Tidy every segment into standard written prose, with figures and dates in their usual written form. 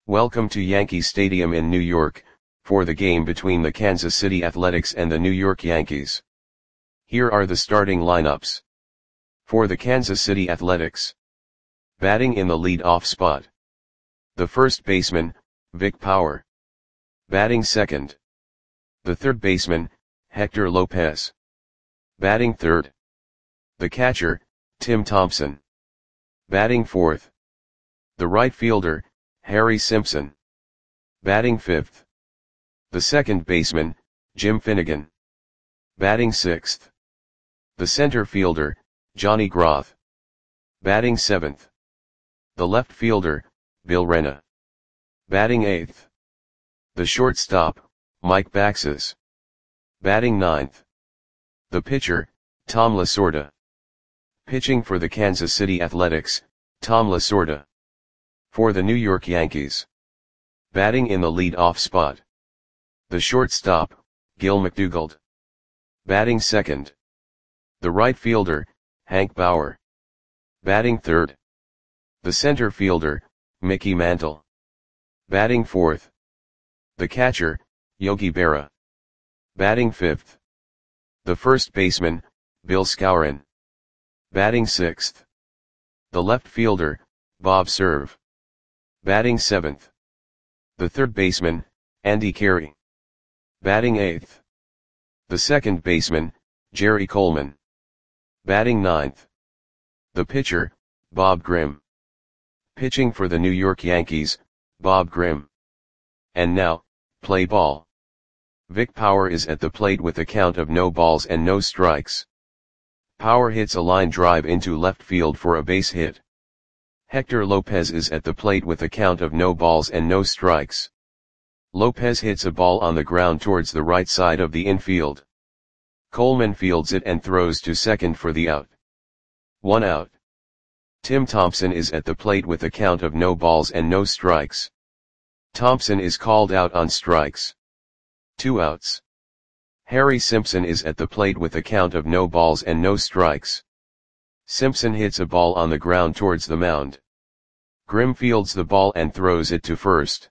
Welcome to Yankee Stadium in New York, for the game between the Kansas City Athletics and the New York Yankees. Here are the starting lineups. For the Kansas City Athletics. Batting in the lead-off spot. The first baseman, Vic Power. Batting second. The third baseman, Hector Lopez. Batting third. The catcher, Tim Thompson. Batting fourth. The right fielder, Harry Simpson. Batting fifth. The second baseman, Jim Finnegan. Batting sixth. The center fielder, Johnny Groth. Batting seventh. The left fielder, Bill Rena. Batting eighth. The shortstop, Mike Baxes. Batting ninth. The pitcher, Tom Lasorda. Pitching for the Kansas City Athletics, Tom Lasorda. For the New York Yankees. Batting in the lead-off spot. The shortstop, Gil McDougald. Batting second. The right fielder, Hank Bauer. Batting third. The center fielder, Mickey Mantle. Batting fourth. The catcher, Yogi Berra. Batting fifth. The first baseman, Bill Skowron. Batting sixth. The left fielder, Bob Cerv. Batting seventh. The third baseman, Andy Carey. Batting eighth. The second baseman, Jerry Coleman. Batting ninth. The pitcher, Bob Grimm. Pitching for the New York Yankees, Bob Grimm. And now, play ball. Vic Power is at the plate with a count of no balls and no strikes. Power hits a line drive into left field for a base hit. Hector Lopez is at the plate with a count of no balls and no strikes. Lopez hits a ball on the ground towards the right side of the infield. Coleman fields it and throws to second for the out. 1 out. Tim Thompson is at the plate with a count of no balls and no strikes. Thompson is called out on strikes. 2 outs. Harry Simpson is at the plate with a count of no balls and no strikes. Simpson hits a ball on the ground towards the mound. Grimm fields the ball and throws it to first.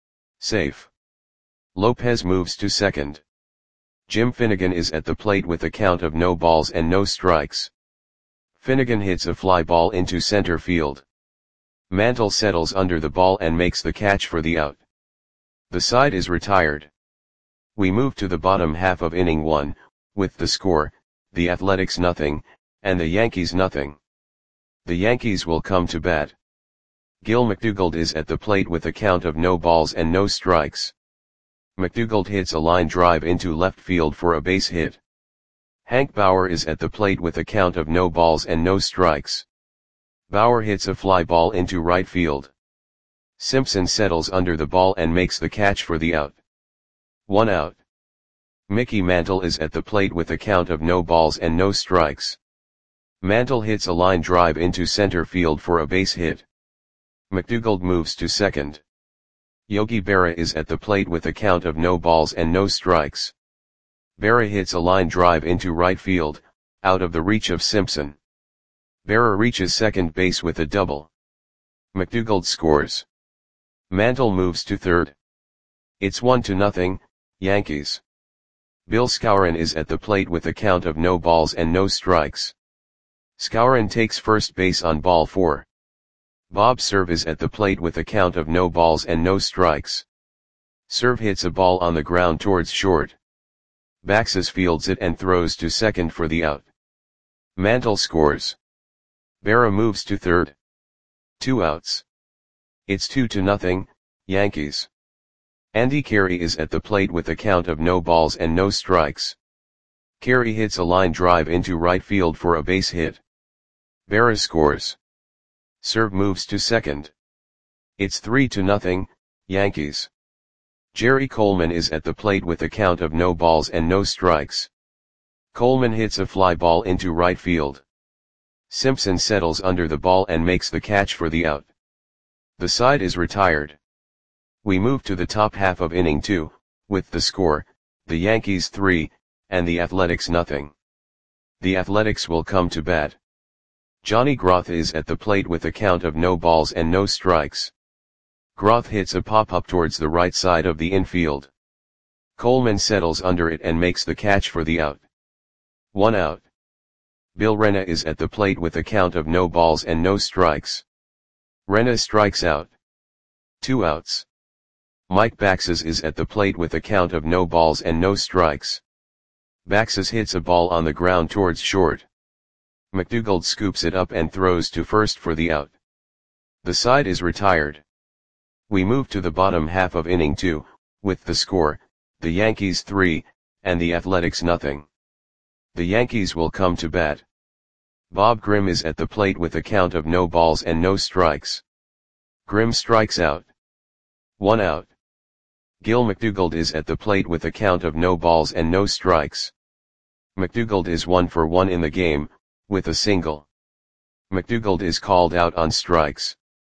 Safe. Lopez moves to second. Jim Finnegan is at the plate with a count of no balls and no strikes. Finnegan hits a fly ball into center field. Mantle settles under the ball and makes the catch for the out. The side is retired. We move to the bottom half of inning 1, with the score, the Athletics 0, and the Yankees 0. The Yankees will come to bat. Gil McDougald is at the plate with a count of no balls and no strikes. McDougald hits a line drive into left field for a base hit. Hank Bauer is at the plate with a count of no balls and no strikes. Bauer hits a fly ball into right field. Simpson settles under the ball and makes the catch for the out. 1 out. Mickey Mantle is at the plate with a count of no balls and no strikes. Mantle hits a line drive into center field for a base hit. McDougald moves to second. Yogi Berra is at the plate with a count of no balls and no strikes. Berra hits a line drive into right field, out of the reach of Simpson. Berra reaches second base with a double. McDougald scores. Mantle moves to third. It's 1-0, Yankees. Bill Skowron is at the plate with a count of no balls and no strikes. Skowron takes first base on ball 4. Bob Cerv is at the plate with a count of no balls and no strikes. Cerv hits a ball on the ground towards short. Baxes fields it and throws to second for the out. Mantle scores. Berra moves to third. 2 outs. It's 2-0, Yankees. Andy Carey is at the plate with a count of no balls and no strikes. Carey hits a line drive into right field for a base hit. Berra scores. Cerv moves to second. It's 3-0, Yankees. Jerry Coleman is at the plate with a count of no balls and no strikes. Coleman hits a fly ball into right field. Simpson settles under the ball and makes the catch for the out. The side is retired. We move to the top half of inning 2, with the score, the Yankees 3, and the Athletics 0. The Athletics will come to bat. Johnny Groth is at the plate with a count of no balls and no strikes. Groth hits a pop-up towards the right side of the infield. Coleman settles under it and makes the catch for the out. 1 out. Bill Renna is at the plate with a count of no balls and no strikes. Renna strikes out. 2 outs. Mike Baxes is at the plate with a count of no balls and no strikes. Baxes hits a ball on the ground towards short. McDougald scoops it up and throws to first for the out. The side is retired. We move to the bottom half of inning 2, with the score, the Yankees 3, and the Athletics nothing. The Yankees will come to bat. Bob Grimm is at the plate with a count of no balls and no strikes. Grimm strikes out. 1 out. Gil McDougald is at the plate with a count of no balls and no strikes. McDougald is 1 for 1 in the game, with a single. McDougald is called out on strikes.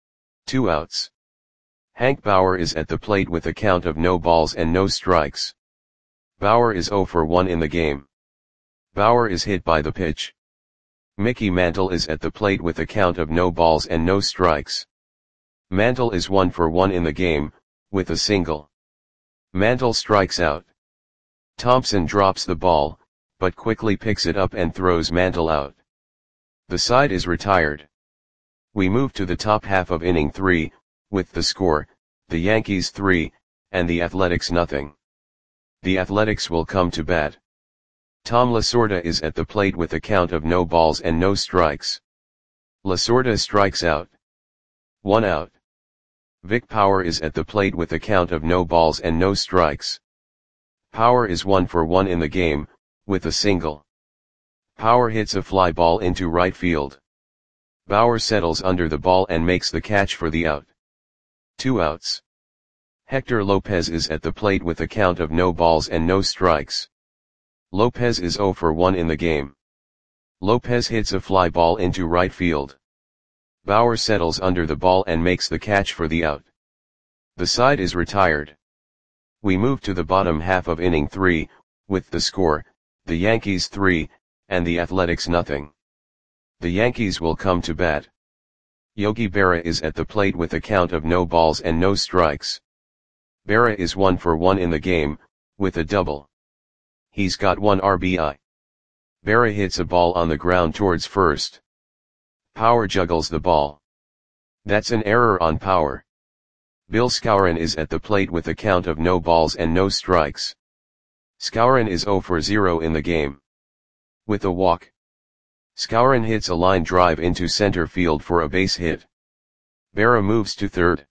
2 outs. Hank Bauer is at the plate with a count of no balls and no strikes. Bauer is 0 for 1 in the game. Bauer is hit by the pitch. Mickey Mantle is at the plate with a count of no balls and no strikes. Mantle is 1 for 1 in the game, with a single. Mantle strikes out. Thompson drops the ball, but quickly picks it up and throws Mantle out. The side is retired. We move to the top half of inning 3, with the score, the Yankees 3, and the Athletics nothing. The Athletics will come to bat. Tom Lasorda is at the plate with a count of no balls and no strikes. Lasorda strikes out. 1 out. Vic Power is at the plate with a count of no balls and no strikes. Power is 1 for 1 in the game, with a single. Power hits a fly ball into right field. Bauer settles under the ball and makes the catch for the out. 2 outs. Hector Lopez is at the plate with a count of no balls and no strikes. Lopez is 0 for 1 in the game. Lopez hits a fly ball into right field. Bauer settles under the ball and makes the catch for the out. The side is retired. We move to the bottom half of inning 3, with the score, the Yankees 3, and the Athletics nothing. The Yankees will come to bat. Yogi Berra is at the plate with a count of no balls and no strikes. Berra is 1 for 1 in the game, with a double. He's got 1 RBI. Berra hits a ball on the ground towards first. Power juggles the ball. That's an error on Power. Bill Skowron is at the plate with a count of no balls and no strikes. Skowron is 0 for 0 in the game. With a walk. Skowron hits a line drive into center field for a base hit. Berra moves to third.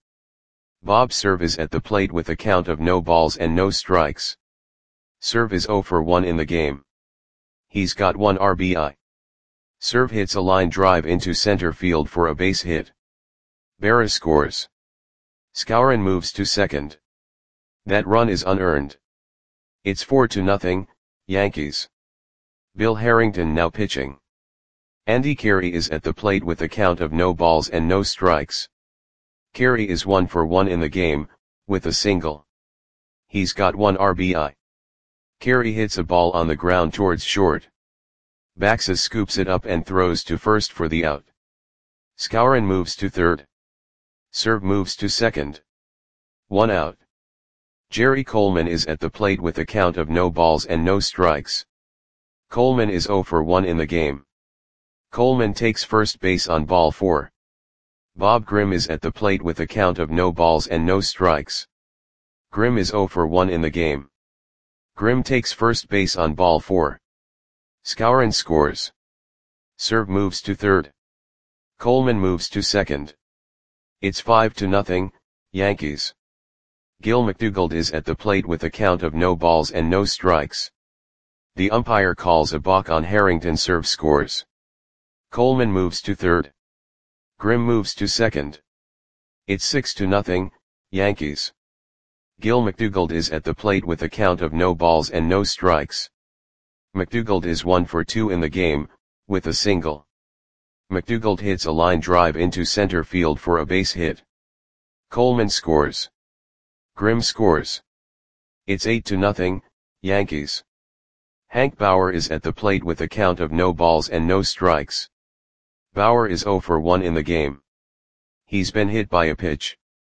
Bob Cerv is at the plate with a count of no balls and no strikes. Cerv is 0 for 1 in the game. He's got 1 RBI. Cerv hits a line drive into center field for a base hit. Berra scores. Skowron moves to second. That run is unearned. It's 4-0, Yankees. Bill Harrington now pitching. Andy Carey is at the plate with a count of no balls and no strikes. Carey is 1 for 1 in the game, with a single. He's got 1 RBI. Carey hits a ball on the ground towards short. Baxes scoops it up and throws to first for the out. Skowron moves to third. Cerv moves to second. 1 out. Jerry Coleman is at the plate with a count of no balls and no strikes. Coleman is 0 for 1 in the game. Coleman takes first base on ball 4. Bob Grimm is at the plate with a count of no balls and no strikes. Grimm is 0 for 1 in the game. Grimm takes first base on ball 4. Skowron scores. Cerv moves to third. Coleman moves to second. It's 5-0, Yankees. Gil McDougald is at the plate with a count of no balls and no strikes. The umpire calls a balk on Harrington. Cerv scores. Coleman moves to third. Grimm moves to second. It's 6-0, Yankees. Gil McDougald is at the plate with a count of no balls and no strikes. McDougald is 1 for 2 in the game, with a single. McDougald hits a line drive into center field for a base hit. Coleman scores. Grimm scores. It's 8-0, Yankees. Hank Bauer is at the plate with a count of no balls and no strikes. Bauer is 0 for 1 in the game. He's been hit by a pitch.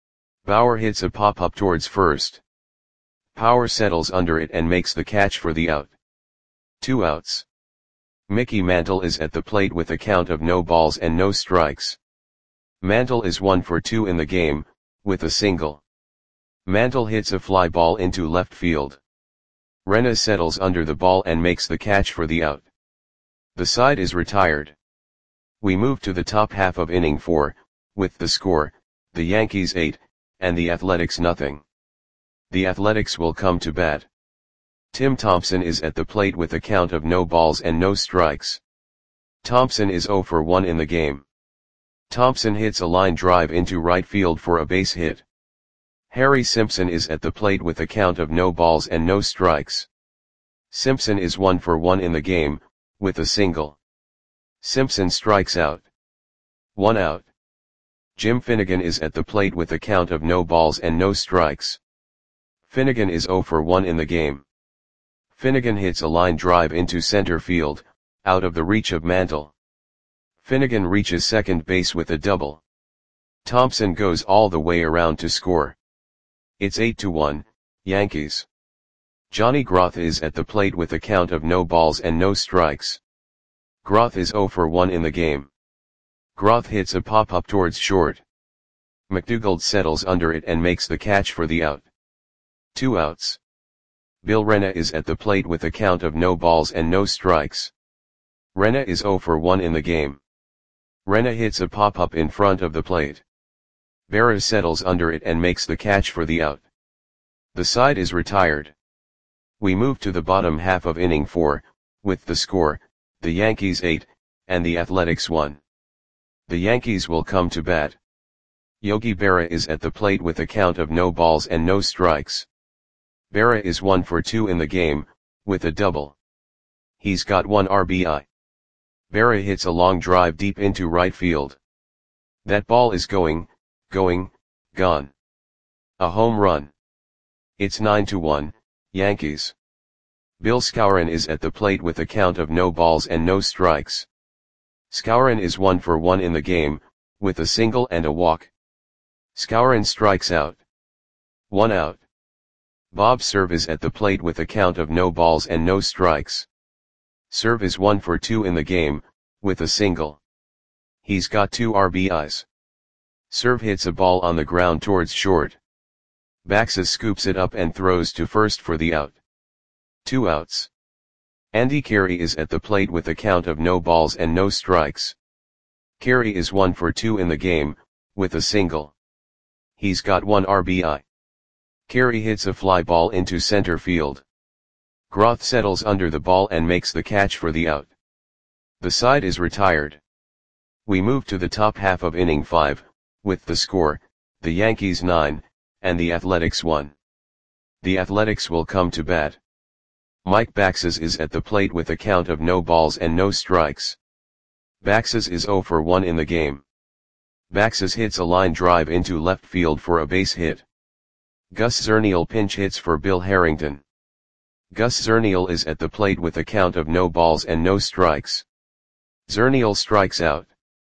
Bauer hits a pop-up towards first. Power settles under it and makes the catch for the out. 2 outs. Mickey Mantle is at the plate with a count of no balls and no strikes. Mantle is 1 for 2 in the game, with a single. Mantle hits a fly ball into left field. Rena settles under the ball and makes the catch for the out. The side is retired. We move to the top half of inning 4, with the score, the Yankees 8, and the Athletics nothing. The Athletics will come to bat. Tim Thompson is at the plate with a count of no balls and no strikes. Thompson is 0 for 1 in the game. Thompson hits a line drive into right field for a base hit. Harry Simpson is at the plate with a count of no balls and no strikes. Simpson is 1 for 1 in the game, with a single. Simpson strikes out. 1 out. Jim Finnegan is at the plate with a count of no balls and no strikes. Finnegan is 0 for 1 in the game. Finnegan hits a line drive into center field, out of the reach of Mantle. Finnegan reaches second base with a double. Thompson goes all the way around to score. It's 8-1, Yankees. Johnny Groth is at the plate with a count of no balls and no strikes. Groth is 0 for 1 in the game. Groth hits a pop-up towards short. McDougald settles under it and makes the catch for the out. 2 outs. Bill Rena is at the plate with a count of no balls and no strikes. Rena is 0 for 1 in the game. Rena hits a pop-up in front of the plate. Berra settles under it and makes the catch for the out. The side is retired. We move to the bottom half of inning 4, with the score, the Yankees 8, and the Athletics 1. The Yankees will come to bat. Yogi Berra is at the plate with a count of no balls and no strikes. Berra is 1 for 2 in the game, with a double. He's got 1 RBI. Berra hits a long drive deep into right field. That ball is gone. A home run. It's 9-1, Yankees. Bill Skowron is at the plate with a count of no balls and no strikes. Skowron is 1 for 1 in the game, with a single and a walk. Skowron strikes out. 1 out. Bob Cerv is at the plate with a count of no balls and no strikes. Cerv is 1 for 2 in the game, with a single. He's got 2 RBIs. Cerv hits a ball on the ground towards short. Baxes scoops it up and throws to first for the out. 2 outs. Andy Carey is at the plate with a count of no balls and no strikes. Carey is 1 for 2 in the game, with a single. He's got 1 RBI. Carey hits a fly ball into center field. Groth settles under the ball and makes the catch for the out. The side is retired. We move to the top half of inning 5, with the score, the Yankees 9, and the Athletics 1. The Athletics will come to bat. Mike Baxes is at the plate with a count of no balls and no strikes. Baxes is 0 for 1 in the game. Baxes hits a line drive into left field for a base hit. Gus Zernial pinch hits for Bill Harrington. Gus Zernial is at the plate with a count of no balls and no strikes. Zernial strikes out.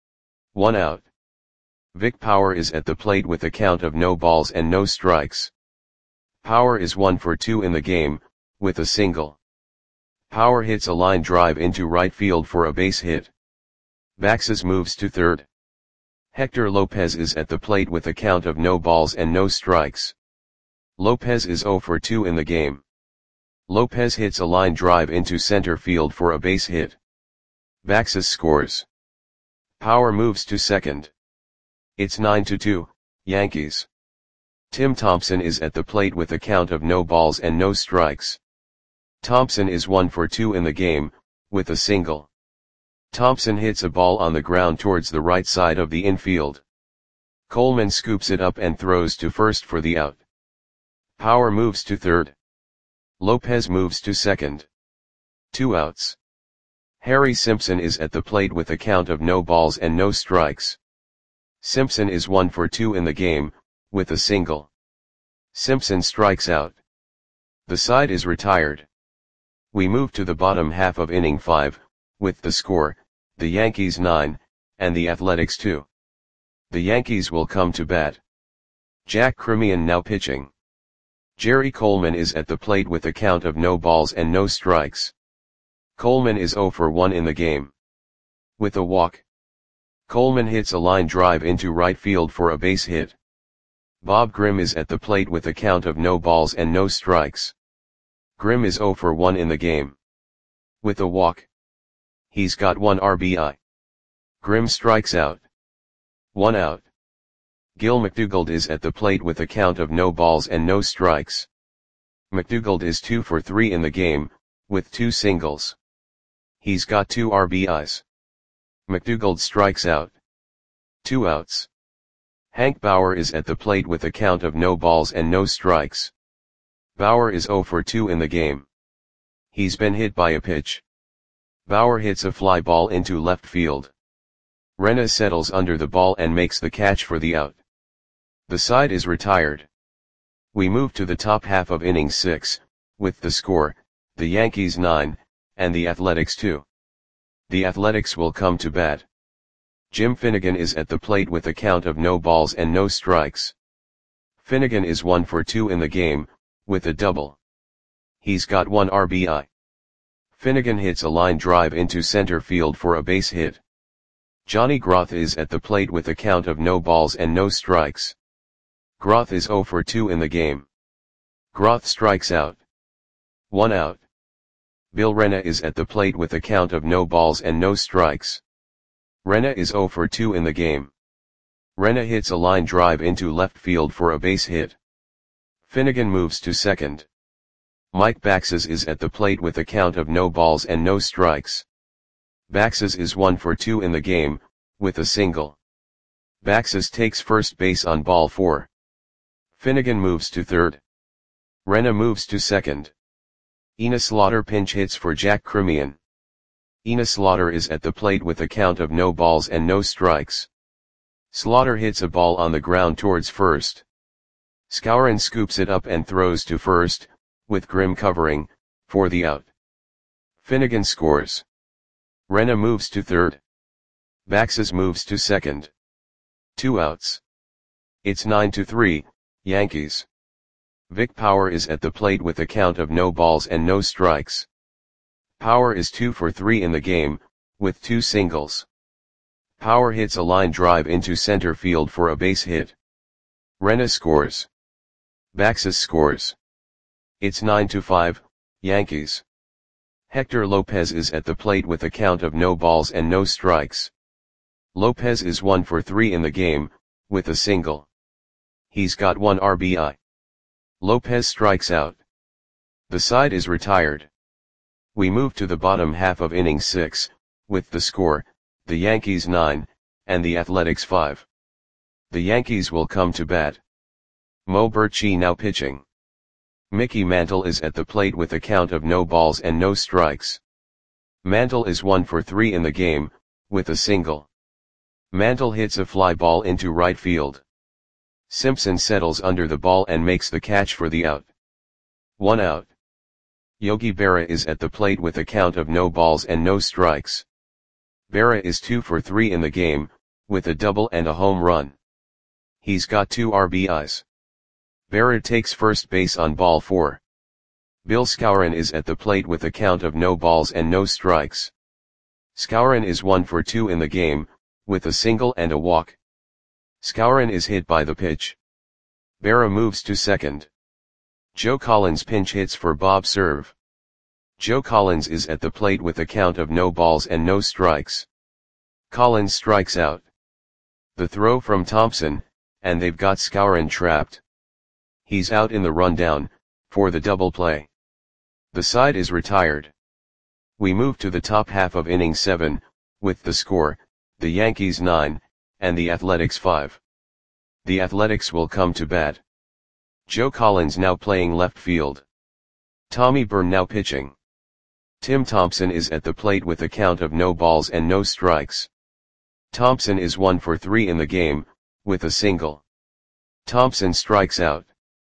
1 out. Vic Power is at the plate with a count of no balls and no strikes. Power is 1 for 2 in the game, with a single. Power hits a line drive into right field for a base hit. Baxes moves to third. Hector Lopez is at the plate with a count of no balls and no strikes. Lopez is 0 for 2 in the game. Lopez hits a line drive into center field for a base hit. Baxes scores. Power moves to second. It's 9-2, Yankees. Tim Thompson is at the plate with a count of no balls and no strikes. Thompson is 1 for 2 in the game, with a single. Thompson hits a ball on the ground towards the right side of the infield. Coleman scoops it up and throws to first for the out. Power moves to third. Lopez moves to second. 2 outs. Harry Simpson is at the plate with a count of no balls and no strikes. Simpson is 1 for 2 in the game, with a single. Simpson strikes out. The side is retired. We move to the bottom half of inning 5, with the score, the Yankees 9, and the Athletics 2. The Yankees will come to bat. Jack Crimean now pitching. Jerry Coleman is at the plate with a count of no balls and no strikes. Coleman is 0 for 1 in the game. With a walk. Coleman hits a line drive into right field for a base hit. Bob Grimm is at the plate with a count of no balls and no strikes. Grimm is 0 for 1 in the game. With a walk. He's got 1 RBI. Grimm strikes out. 1 out. Gil McDougald is at the plate with a count of no balls and no strikes. McDougald is 2 for 3 in the game, with 2 singles. He's got 2 RBIs. McDougald strikes out. 2 outs. Hank Bauer is at the plate with a count of no balls and no strikes. Bauer is 0 for 2 in the game. He's been hit by a pitch. Bauer hits a fly ball into left field. Rena settles under the ball and makes the catch for the out. The side is retired. We move to the top half of inning 6, with the score, the Yankees 9, and the Athletics 2. The Athletics will come to bat. Jim Finnegan is at the plate with a count of no balls and no strikes. Finnegan is 1 for 2 in the game, with a double. He's got 1 RBI. Finnegan hits a line drive into center field for a base hit. Johnny Groth is at the plate with a count of no balls and no strikes. Groth is 0 for 2 in the game. Groth strikes out. 1 out. Bill Rena is at the plate with a count of no balls and no strikes. Rena is 0 for 2 in the game. Rena hits a line drive into left field for a base hit. Finnegan moves to second. Mike Baxes is at the plate with a count of no balls and no strikes. Baxes is 1 for 2 in the game, with a single. Baxes takes first base on ball 4. Finnegan moves to third. Rena moves to second. Ina Slaughter pinch hits for Jack Crimean. Ina Slaughter is at the plate with a count of no balls and no strikes. Slaughter hits a ball on the ground towards first. Skowron scoops it up and throws to first, with Grimm covering, for the out. Finnegan scores. Rena moves to third. Baxes moves to second. 2 outs. It's 9-3, Yankees. Vic Power is at the plate with a count of no balls and no strikes. Power is 2 for 3 in the game, with 2 singles. Power hits a line drive into center field for a base hit. Rena scores. Baxes scores. It's 9-5, Yankees. Hector Lopez is at the plate with a count of no balls and no strikes. Lopez is 1 for 3 in the game, with a single. He's got 1 RBI. Lopez strikes out. The side is retired. We move to the bottom half of inning 6, with the score, the Yankees 9, and the Athletics 5. The Yankees will come to bat. Mo Birchie now pitching. Mickey Mantle is at the plate with a count of no balls and no strikes. Mantle is 1 for 3 in the game, with a single. Mantle hits a fly ball into right field. Simpson settles under the ball and makes the catch for the out. 1 out. Yogi Berra is at the plate with a count of no balls and no strikes. Berra is 2 for 3 in the game, with a double and a home run. He's got 2 RBIs. Berra takes first base on ball 4. Bill Skowron is at the plate with a count of no balls and no strikes. Skowron is 1 for 2 in the game, with a single and a walk. Skowron is hit by the pitch. Berra moves to second. Joe Collins pinch hits for Bob Serve. Joe Collins is at the plate with a count of no balls and no strikes. Collins strikes out. The throw from Thompson, and they've got Skowron trapped. He's out in the rundown, for the double play. The side is retired. We move to the top half of inning 7, with the score, the Yankees 9, and the Athletics 5. The Athletics will come to bat. Joe Collins now playing left field. Tommy Byrne now pitching. Tim Thompson is at the plate with a count of no balls and no strikes. Thompson is 1 for 3 in the game, with a single. Thompson strikes out.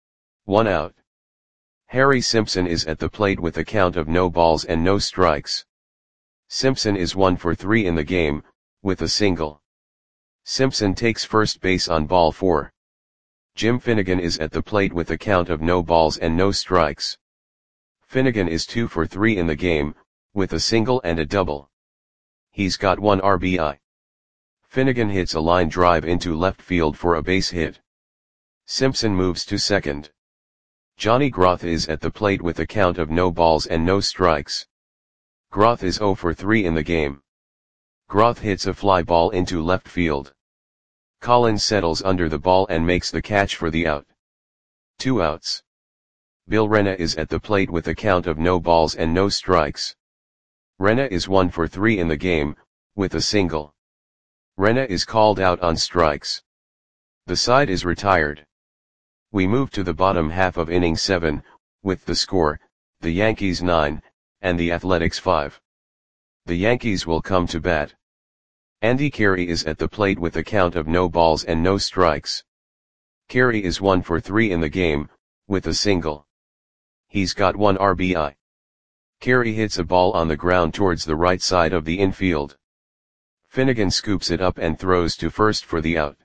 1 out. Harry Simpson is at the plate with a count of no balls and no strikes. Simpson is 1 for 3 in the game, with a single. Simpson takes first base on ball 4. Jim Finnegan is at the plate with a count of no balls and no strikes. Finnegan is 2 for 3 in the game, with a single and a double. He's got 1 RBI. Finnegan hits a line drive into left field for a base hit. Simpson moves to second. Johnny Groth is at the plate with a count of no balls and no strikes. Groth is 0 for 3 in the game. Groth hits a fly ball into left field. Collins settles under the ball and makes the catch for the out. 2 outs. Bill Rena is at the plate with a count of no balls and no strikes. Rena is 1 for 3 in the game, with a single. Rena is called out on strikes. The side is retired. We move to the bottom half of inning 7, with the score, the Yankees 9, and the Athletics 5. The Yankees will come to bat. Andy Carey is at the plate with a count of no balls and no strikes. Carey is 1 for 3 in the game, with a single. He's got 1 RBI. Carey hits a ball on the ground towards the right side of the infield. Finnegan scoops it up and throws to first for the out.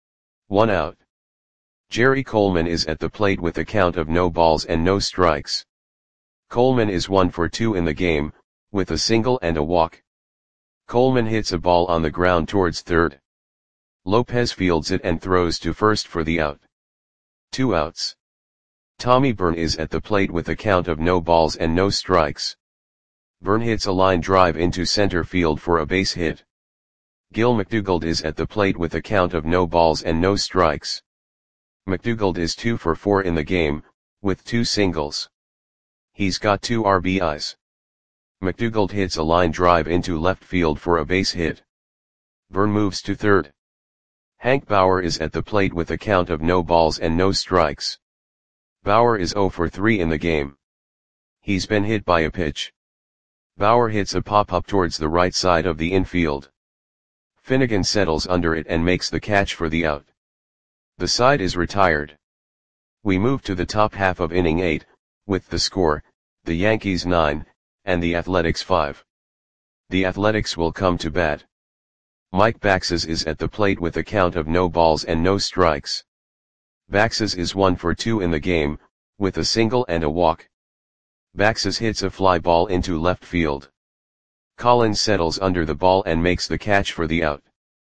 1 out. Jerry Coleman is at the plate with a count of no balls and no strikes. Coleman is 1 for 2 in the game, with a single and a walk. Coleman hits a ball on the ground towards third. Lopez fields it and throws to first for the out. 2 outs. Tommy Byrne is at the plate with a count of no balls and no strikes. Byrne hits a line drive into center field for a base hit. Gil McDougald is at the plate with a count of no balls and no strikes. McDougald is 2 for 4 in the game, with 2 singles. He's got 2 RBIs. McDougald hits a line drive into left field for a base hit. Byrne moves to third. Hank Bauer is at the plate with a count of no balls and no strikes. Bauer is 0 for 3 in the game. He's been hit by a pitch. Bauer hits a pop-up towards the right side of the infield. Finnegan settles under it and makes the catch for the out. The side is retired. We move to the top half of inning 8, with the score, the Yankees 9, and the Athletics 5. The Athletics will come to bat. Mike Baxes is at the plate with a count of no balls and no strikes. Baxes is 1 for 2 in the game, with a single and a walk. Baxes hits a fly ball into left field. Collins settles under the ball and makes the catch for the out.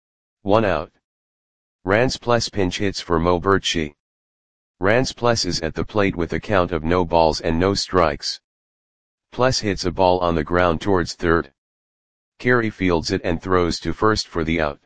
1 out. Rance Pless pinch hits for Mo Birchie. Rance Pless is at the plate with a count of no balls and no strikes. Pless hits a ball on the ground towards third. Carey fields it and throws to first for the out.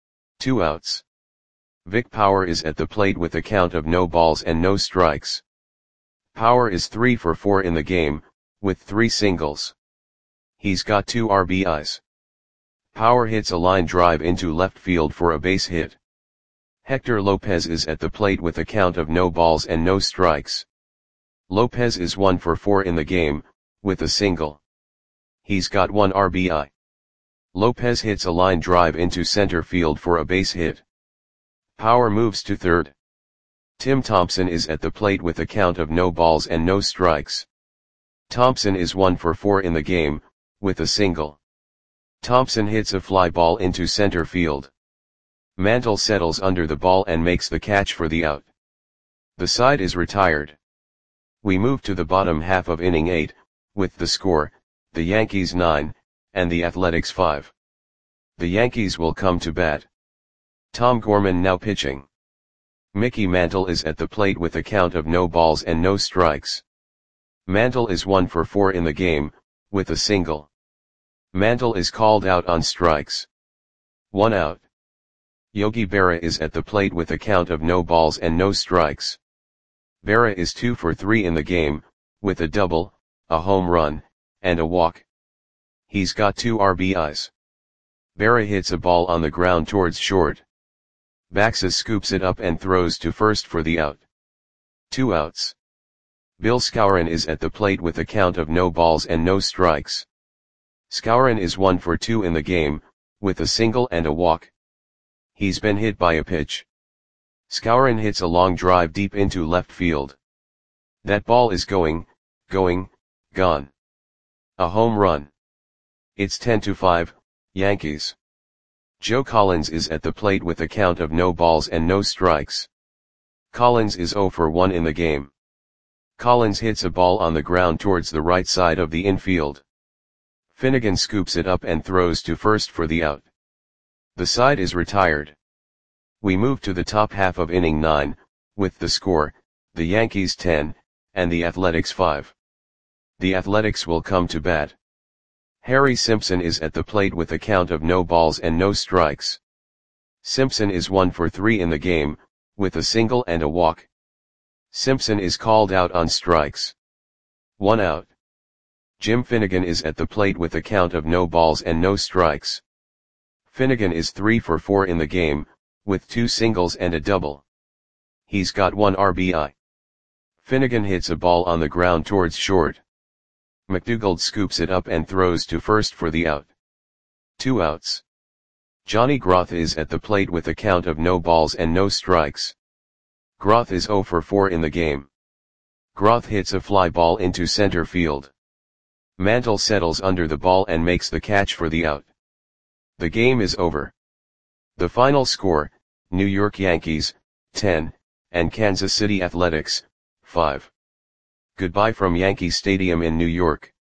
2 outs. Vic Power is at the plate with a count of no balls and no strikes. Power is 3 for 4 in the game, with 3 singles. He's got 2 RBIs. Power hits a line drive into left field for a base hit. Hector Lopez is at the plate with a count of no balls and no strikes. Lopez is 1 for 4 in the game, with a single. He's got 1 RBI. Lopez hits a line drive into center field for a base hit. Power moves to third. Tim Thompson is at the plate with a count of no balls and no strikes. Thompson is 1 for 4 in the game, with a single. Thompson hits a fly ball into center field. Mantle settles under the ball and makes the catch for the out. The side is retired. We move to the bottom half of inning 8, with the score, the Yankees 9, and the Athletics 5. The Yankees will come to bat. Tom Gorman now pitching. Mickey Mantle is at the plate with a count of no balls and no strikes. Mantle is 1 for 4 in the game, with a single. Mantle is called out on strikes. 1 out. Yogi Berra is at the plate with a count of no balls and no strikes. Berra is 2 for 3 in the game, with a double, a home run, and a walk. He's got 2 RBIs. Berra hits a ball on the ground towards short. Baxes scoops it up and throws to first for the out. 2 outs. Bill Skowron is at the plate with a count of no balls and no strikes. Skowron is 1 for 2 in the game, with a single and a walk. He's been hit by a pitch. Skowron hits a long drive deep into left field. That ball is gone. A home run. It's 10-5, Yankees. Joe Collins is at the plate with a count of no balls and no strikes. Collins is 0 for 1 in the game. Collins hits a ball on the ground towards the right side of the infield. Finnegan scoops it up and throws to first for the out. The side is retired. We move to the top half of inning 9, with the score, the Yankees 10, and the Athletics 5. The Athletics will come to bat. Harry Simpson is at the plate with a count of no balls and no strikes. Simpson is 1 for 3 in the game, with a single and a walk. Simpson is called out on strikes. 1 out. Jim Finnegan is at the plate with a count of no balls and no strikes. Finnegan is 3 for 4 in the game, with 2 singles and a double. He's got 1 RBI. Finnegan hits a ball on the ground towards short. McDougald scoops it up and throws to first for the out. 2 outs. Johnny Groth is at the plate with a count of no balls and no strikes. Groth is 0 for 4 in the game. Groth hits a fly ball into center field. Mantle settles under the ball and makes the catch for the out. The game is over. The final score, New York Yankees, 10, and Kansas City Athletics, 5. Goodbye from Yankee Stadium in New York.